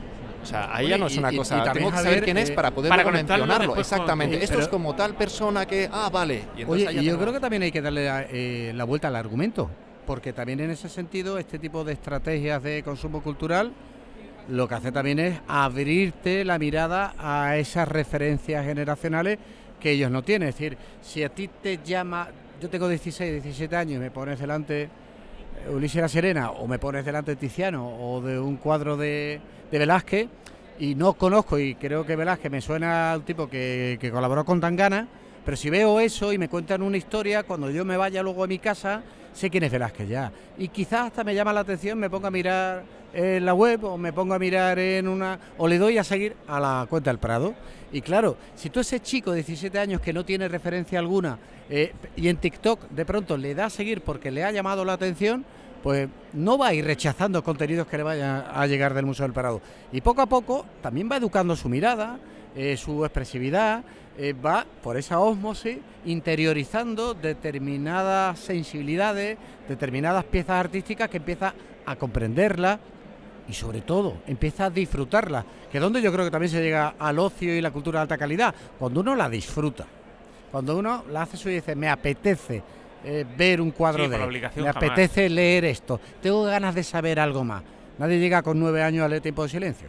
O sea, ahí Oye, ya no es una y, cosa. Y tengo que saber quién eh, es para poder mencionarlo. Exactamente. Con, Esto pero, es como tal persona que... Ah, vale. Y oye, y yo tengo... creo que también hay que darle eh, la vuelta al argumento. Porque también en ese sentido, este tipo de estrategias de consumo cultural lo que hace también es abrirte la mirada a esas referencias generacionales que ellos no tienen. Es decir, si a ti te llama, yo tengo dieciséis, diecisiete años y me pones delante Ulises La Serena o me pones delante de Tiziano o de un cuadro de, de Velázquez y no conozco, y creo que Velázquez me suena a un tipo que, que colaboró con Tangana, pero si veo eso y me cuentan una historia, cuando yo me vaya luego a mi casa, sé quién es Velázquez ya. Y quizás hasta me llama la atención, me pongo a mirar en la web o me pongo a mirar en una... o le doy a seguir a la cuenta del Prado. Y claro, si tú ese chico de diecisiete años que no tiene referencia alguna eh, y en TikTok de pronto le da a seguir porque le ha llamado la atención, pues no va a ir rechazando contenidos que le vayan a llegar del Museo del Prado. Y poco a poco también va educando su mirada, eh, su expresividad, eh, va por esa ósmosis interiorizando determinadas sensibilidades, determinadas piezas artísticas que empieza a comprenderlas y sobre todo empieza a disfrutarlas, que es donde yo creo que también se llega al ocio y la cultura de alta calidad, cuando uno la disfruta, cuando uno la hace suya y dice, me apetece Eh, ver un cuadro sí, de él, me jamás. apetece leer esto, tengo ganas de saber algo más. Nadie llega con nueve años a leer Tiempo de Silencio,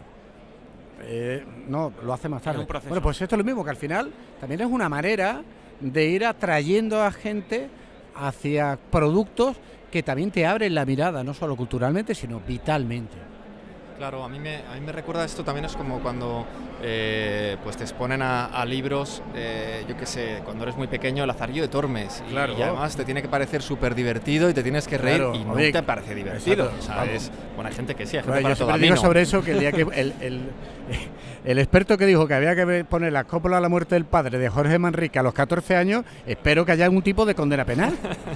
eh, no, lo hace más tarde. Bueno, pues esto es lo mismo, que al final también es una manera de ir atrayendo a gente hacia productos que también te abren la mirada, no solo culturalmente, sino vitalmente. Claro, a mí me, a mí me recuerda esto también, es como cuando eh, pues te exponen a, a libros, eh, yo qué sé, cuando eres muy pequeño, El Lazarillo de Tormes, y, claro. y además te tiene que parecer súper divertido y te tienes que reír, claro, y no oye, te parece divertido. Exacto, O sea, vamos. es, bueno, hay gente que sí, hay gente Claro, para yo todo. A siempre mí digo no. sobre eso que el día que el, el, el experto que dijo que había que poner la copla a la muerte del padre de Jorge Manrique a los catorce años, espero que haya algún tipo de condena penal.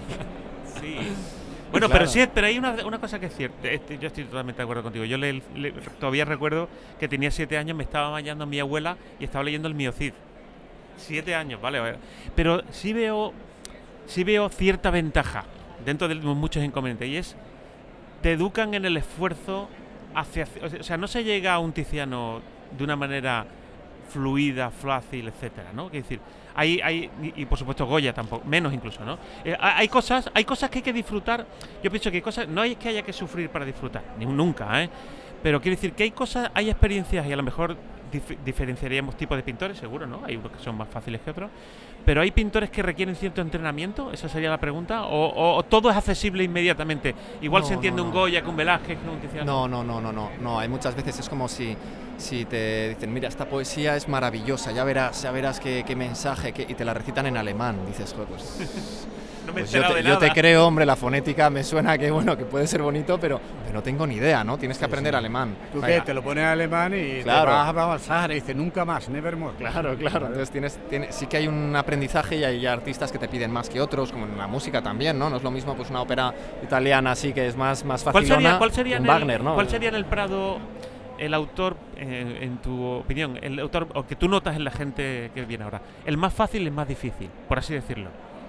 Sí. Bueno, Claro. pero sí, pero hay una, una cosa que es cierta. Este, yo estoy totalmente de acuerdo contigo. Yo le, le, todavía recuerdo que tenía siete años, me estaba bañando mi abuela y estaba leyendo el Miocid. Siete años, vale, vale. Pero sí veo, sí veo cierta ventaja dentro de muchos inconvenientes, y es, te educan en el esfuerzo hacia, o sea, no se llega a un Tiziano de una manera fluida, fácil, etcétera, ¿no? Es decir, hay, hay y, y por supuesto Goya tampoco, menos incluso, ¿no? Eh, hay cosas, hay cosas que hay que disfrutar. Yo pienso que hay cosas, no es que haya que sufrir para disfrutar, ni nunca, ¿eh? Pero quiero decir que hay cosas, hay experiencias, y a lo mejor dif- diferenciaríamos tipos de pintores, seguro, ¿no? Hay unos que son más fáciles que otros, pero hay pintores que requieren cierto entrenamiento, esa sería la pregunta, o, o, o todo es accesible inmediatamente. Igual No, se entiende no, un no. Goya que un Velázquez, que un Tiziano. No, no, no, no, no, no. Hay muchas veces es como si, si te dicen, mira, esta poesía es maravillosa, ya verás, ya verás qué, qué mensaje, qué, y te la recitan en alemán. Dices, joder, pues, No me he pues yo, enterado te, de yo te nada. creo, hombre, la fonética me suena que bueno, que puede ser bonito, pero, pero no tengo ni idea, ¿no? Tienes que Sí, aprender sí. alemán. Tú Vaya. que te lo pones en alemán y Claro. te vas a Sahara y dices nunca más, nevermore. Claro, claro. Entonces tienes, tienes, sí que hay un aprendizaje, y hay artistas que te piden más que otros, como en la música también, ¿no? No es lo mismo pues una ópera italiana así que es más, más ¿Cuál facilona, sería, cuál sería, un en, el, Wagner, ¿no? ¿cuál sería en el Prado el autor, eh, en tu opinión, el autor o que tú notas en la gente que viene ahora, el más fácil y el más difícil, por así decirlo?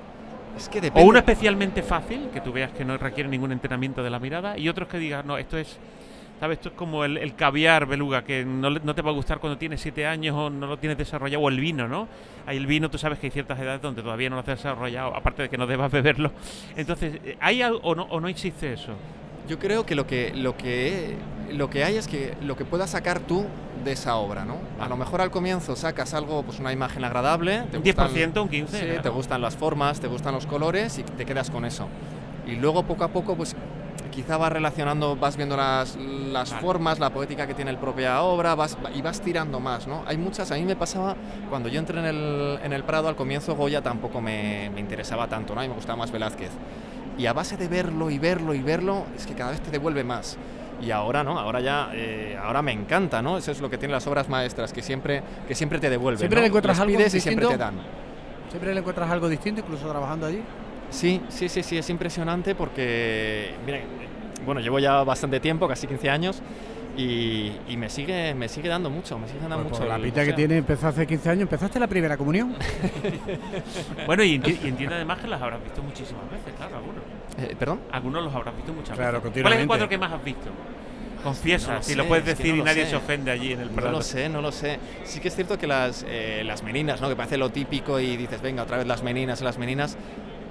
Es que O depende. uno especialmente fácil, que tú veas que no requiere ningún entrenamiento de la mirada, y otros que digas, no, esto es, ¿sabes? Esto es como el, el caviar beluga, que no, le- no te va a gustar cuando tienes siete años o no lo tienes desarrollado, o el vino, ¿no? Hay el vino, tú sabes que hay ciertas edades donde todavía no lo has desarrollado, aparte de que no debas beberlo. Entonces, ¿hay algo o no, o no existe eso? Yo creo que lo que lo que lo que hay es que lo que puedas sacar tú de esa obra, ¿no? A lo mejor al comienzo sacas algo, pues una imagen agradable, te Un diez por ciento, gustan- un quince por ciento. sí, te gustan las formas, te gustan los colores y te quedas con eso. Y luego poco a poco, pues quizá vas relacionando, vas viendo las, las Vale. formas, la poética que tiene la propia obra, vas y vas tirando más, ¿no? Hay muchas, a mí me pasaba cuando yo entré en el, en el Prado, al comienzo Goya tampoco me, me interesaba tanto, ¿no? A mí me gustaba más Velázquez. Y a base de verlo y verlo y verlo, es que cada vez te devuelve más. Y ahora no, ahora ya, eh, ahora me encanta, ¿no? Eso es lo que tienen las obras maestras, que siempre, que siempre te devuelven. ¿Siempre ¿no? le encuentras Les algo pides y siempre distinto? te dan. ¿Siempre le encuentras algo distinto, incluso trabajando allí? Sí, sí, sí, sí, es impresionante porque, mira, bueno, llevo ya bastante tiempo, casi quince años, y, y me sigue me sigue dando mucho, me sigue dando Pues mucho. por la el pinta que museo. tiene, empezó hace quince años. ¿Empezaste la primera comunión? Bueno, y, enti- y entiende además que las habrás visto muchísimas veces, claro, algunos. Eh, ¿Perdón? Algunos los habrás visto muchas Claro, veces. ¿Cuál es continuamente. el cuadro que más has visto? Confiesa, No lo si sé, lo puedes es que decir no y lo nadie sé. se ofende allí en el No Prado. lo sé, no lo sé. Sí que es cierto que las, eh, las meninas, ¿no? Que parece lo típico y dices, venga, otra vez las meninas, las meninas.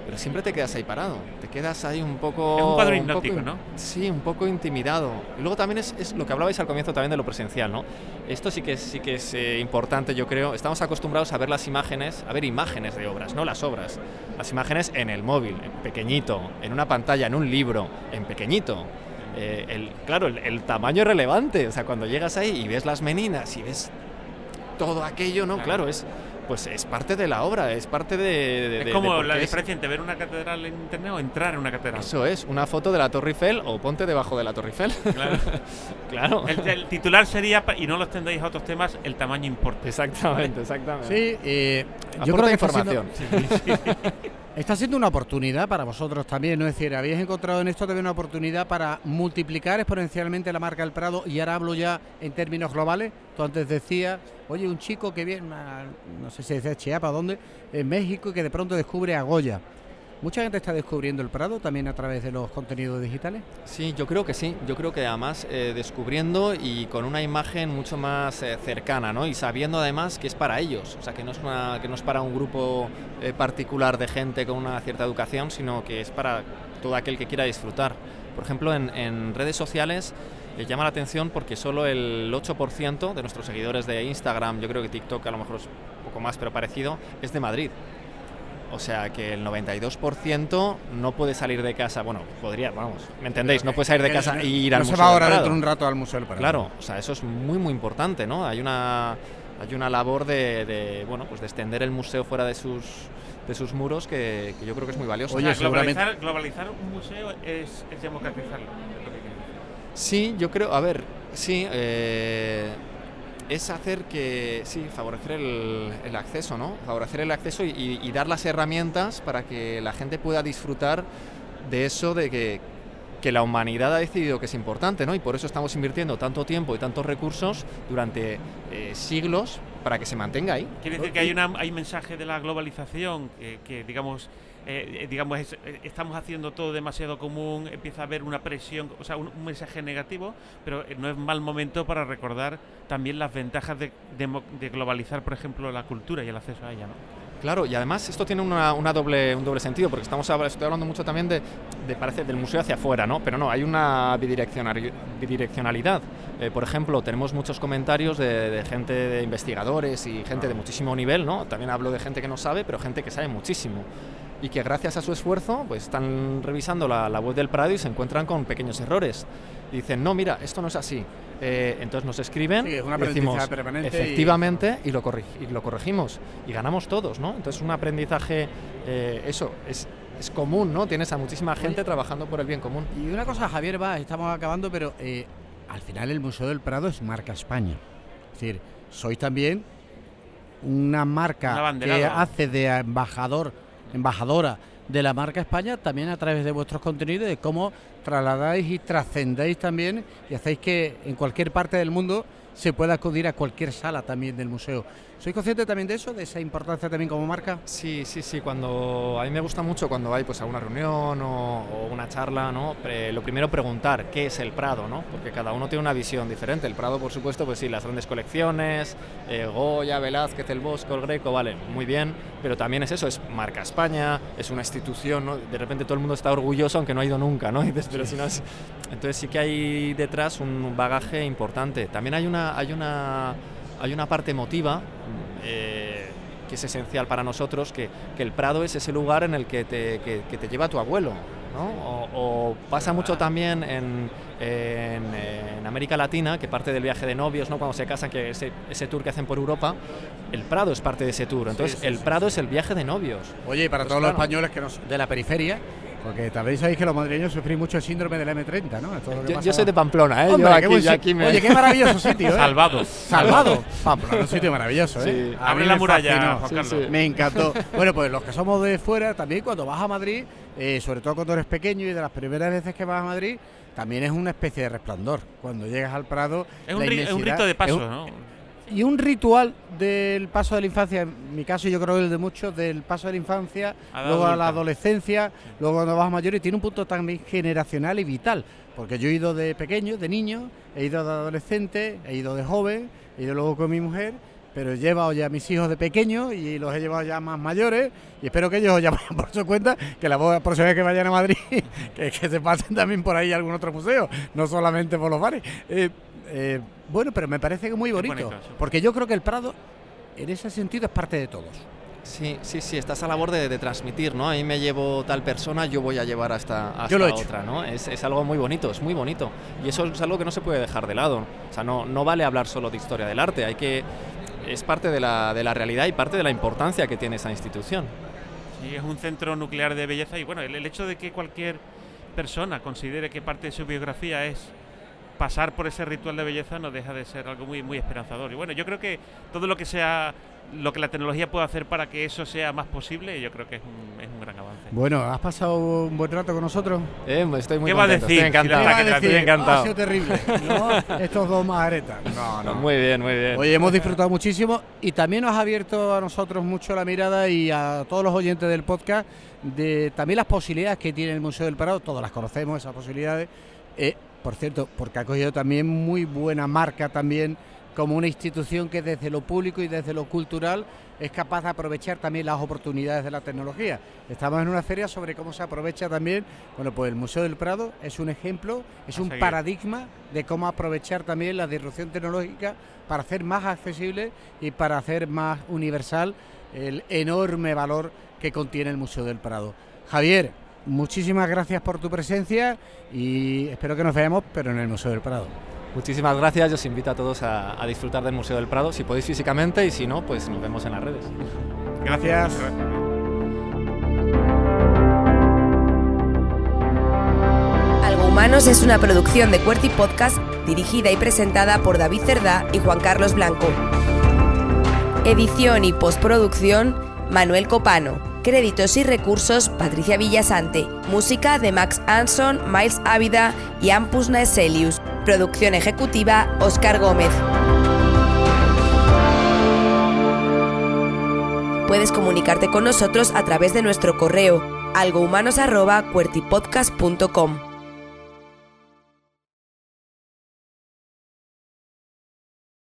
pero siempre te quedas ahí parado, te quedas ahí un poco... Es un cuadro un hipnótico, poco, ¿no? Sí, un poco intimidado. Y luego también es, es lo que hablabais al comienzo también de lo presencial, ¿no? Esto sí que, sí que es eh, importante, yo creo. Estamos acostumbrados a ver las imágenes, a ver imágenes de obras, no las obras. Las imágenes en el móvil, en pequeñito, en una pantalla, en un libro, en pequeñito. Eh, el, claro, el, el tamaño es relevante. O sea, cuando llegas ahí y ves las meninas y ves todo aquello, ¿no? Claro, es... Pues es parte de la obra, es parte de... de es de, como de la es, diferencia entre ver una catedral en internet o entrar en una catedral. Eso es, una foto de la Torre Eiffel o ponte debajo de la Torre Eiffel. Claro. Claro. El, el titular sería, y no lo extendéis a otros temas, el tamaño importa. Exactamente, exactamente. Sí, eh, yo Aporta creo que información. Está siendo, sí, sí. Está siendo una oportunidad para vosotros también, ¿no? Es decir, habéis encontrado en esto también una oportunidad para multiplicar exponencialmente la marca del Prado, y ahora hablo ya en términos globales. Tú antes decías, oye, un chico que viene, a, no sé si decía Chiapas, ¿dónde? En México, y que de pronto descubre a Goya. ¿Mucha gente está descubriendo el Prado también a través de los contenidos digitales? Sí, yo creo que sí. Yo creo que además eh, descubriendo y con una imagen mucho más eh, cercana, ¿no? Y sabiendo además que es para ellos. O sea, que no es, una, que no es para un grupo eh, particular de gente con una cierta educación, sino que es para todo aquel que quiera disfrutar. Por ejemplo, en, en redes sociales eh, llama la atención porque solo el ocho por ciento de nuestros seguidores de Instagram, yo creo que TikTok a lo mejor es un poco más, pero parecido, es de Madrid. O sea que el noventa y dos por ciento no puede salir de casa. Bueno, podría, vamos, ¿me entendéis? No puede salir de casa e ir al Museo del Prado. No se va ahora dentro de un rato al Museo del Prado. Claro, o sea, eso es muy, muy importante, ¿no? Hay una, hay una labor de, de, bueno, pues de extender el museo fuera de sus, de sus muros que, que yo creo que es muy valioso. Oye, o sea, globalizar, globalizar un museo es, es democratizarlo. Sí, yo creo, a ver, sí, eh, es hacer que, sí, favorecer el, el acceso, ¿no? Favorecer el acceso y, y dar las herramientas para que la gente pueda disfrutar de eso, de que, que la humanidad ha decidido que es importante, ¿no? Y por eso estamos invirtiendo tanto tiempo y tantos recursos durante eh, siglos para que se mantenga ahí. Quiere decir que hay, una, hay un mensaje de la globalización que, que digamos... Eh, digamos, es, eh, estamos haciendo todo demasiado común, empieza a haber una presión, o sea, un, un mensaje negativo, pero eh, no es mal momento para recordar también las ventajas de, de, de globalizar, por ejemplo, la cultura y el acceso a ella, ¿no? Claro, y además esto tiene una, una doble, un doble sentido, porque estamos estoy hablando mucho también de, de parece del museo hacia afuera, ¿no? Pero no, hay una bidireccionalidad. Eh, por ejemplo, tenemos muchos comentarios de, de gente, de investigadores y gente de muchísimo nivel, ¿no? También hablo de gente que no sabe, pero gente que sabe muchísimo. Y que gracias a su esfuerzo pues están revisando la, la web del Prado y se encuentran con pequeños errores. Y dicen, no, mira, esto no es así. Eh, entonces nos escriben, sí, es una y decimos, permanente efectivamente, y... Y, lo corrig y lo corregimos. Y ganamos todos, ¿no? Entonces un aprendizaje, eh, eso, es, es común, ¿no? Tienes a muchísima gente Oye, trabajando por el bien común. Y una cosa, Javier, va, estamos acabando, pero eh, al final el Museo del Prado es marca España. Es decir, sois también una marca una que hace de embajador embajadora de la marca España, también a través de vuestros contenidos, de cómo trasladáis y trascendéis también y hacéis que en cualquier parte del mundo se pueda acudir a cualquier sala también del museo. ¿Sois conscientes también de eso, de esa importancia también como marca? Sí, sí, sí. Cuando a mí me gusta mucho cuando hay pues alguna reunión o, o una charla, ¿no? Pre, lo primero preguntar qué es el Prado, ¿no? Porque cada uno tiene una visión diferente. El Prado, por supuesto, pues sí, las grandes colecciones, eh, Goya, Velázquez, el Bosco, el Greco, vale, muy bien, pero también es eso, es marca España, es una institución, ¿no? De repente todo el mundo está orgulloso aunque no ha ido nunca, ¿no? Y dices, pero si no es... Entonces sí que hay detrás un bagaje importante. También hay una hay una hay una parte emotiva eh, que es esencial para nosotros, que, que el Prado es ese lugar en el que te, que, que te lleva tu abuelo, ¿no? O, o pasa mucho también en, en, en América Latina, que parte del viaje de novios, ¿no? Cuando se casan, que ese, ese tour que hacen por Europa, el Prado es parte de ese tour. Entonces sí, sí, el Prado sí, es el viaje de novios. Oye, y para pues todos claro, los españoles que nos, de la periferia, porque también sabéis que los madrileños sufrís mucho el síndrome del eme treinta, ¿no? Todo lo que yo, yo soy de Pamplona, ¿eh? Hombre, yo aquí, aquí, yo aquí me... Oye, qué maravilloso sitio, ¿eh? Salvado. Salvado. Pamplona, un sitio maravilloso, ¿eh? Sí. Abre la muralla, Juan Carlos. Sí, sí. Me encantó. Bueno, pues los que somos de fuera, también cuando vas a Madrid, eh, sobre todo cuando eres pequeño y de las primeras veces que vas a Madrid, también es una especie de resplandor. Cuando llegas al Prado, es un, ri es un rito de paso, un, ¿no? Y un ritual del paso de la infancia, en mi caso yo creo que el de muchos, del paso de la infancia, a luego adulta. a la adolescencia, sí. luego cuando vas mayor, y tiene un punto también generacional y vital, porque yo he ido de pequeño, de niño, he ido de adolescente, he ido de joven, he ido luego con mi mujer, pero he llevado ya a mis hijos de pequeños y los he llevado ya más mayores y espero que ellos ya vayan por su cuenta, que la próxima vez que vayan a Madrid que, que se pasen también por ahí a algún otro museo, no solamente por los bares. Eh, eh, bueno, pero me parece que muy bonito, porque yo creo que el Prado en ese sentido es parte de todos. Sí, sí, sí, está esa labor de, de transmitir, ¿no? Ahí me llevo tal persona, yo voy a llevar hasta, hasta yo lo he otra, ¿no? Es, es algo muy bonito, es muy bonito. Y eso es algo que no se puede dejar de lado. O sea, no, no vale hablar solo de historia del arte, hay que... es parte de la, de la realidad y parte de la importancia que tiene esa institución. Sí, es un centro nuclear de belleza y bueno, el, el hecho de que cualquier persona considere que parte de su biografía es pasar por ese ritual de belleza no deja de ser algo muy, muy esperanzador. Y bueno, yo creo que todo lo que sea, lo que la tecnología puede hacer para que eso sea más posible, yo creo que es un, es un gran avance. Bueno, ¿has pasado un buen rato con nosotros? Eh, estoy muy ¿Qué contento, va a decir? estoy encantado. ¿Qué va a decir? Estoy encantado. Ha sido terrible, ¿no? Estos dos majaretas. No, no. Muy bien, muy bien. Oye, hemos disfrutado muchísimo y también nos ha abierto a nosotros mucho la mirada y a todos los oyentes del podcast de también las posibilidades que tiene el Museo del Prado. Todas las conocemos, esas posibilidades. Eh, por cierto, porque ha cogido también muy buena marca también como una institución que desde lo público y desde lo cultural es capaz de aprovechar también las oportunidades de la tecnología. Estamos en una feria sobre cómo se aprovecha también, bueno, pues el Museo del Prado es un ejemplo, es un paradigma de cómo aprovechar también la disrupción tecnológica para hacer más accesible y para hacer más universal el enorme valor que contiene el Museo del Prado. Javier, muchísimas gracias por tu presencia y espero que nos veamos, pero en el Museo del Prado. Muchísimas gracias, yo os invito a todos a, a disfrutar del Museo del Prado, si podéis físicamente y si no, pues nos vemos en las redes. Gracias. Algo Humanos es una producción de QWERTY Podcast dirigida y presentada por David Cerdá y Juan Carlos Blanco. Edición y postproducción, Manuel Copano. Créditos y recursos, Patricia Villasante. Música de Max Anson, Miles Ávida y Ampus Naeselius. Producción ejecutiva, Óscar Gómez. Puedes comunicarte con nosotros a través de nuestro correo algohumanos arroba qwertypodcast punto com.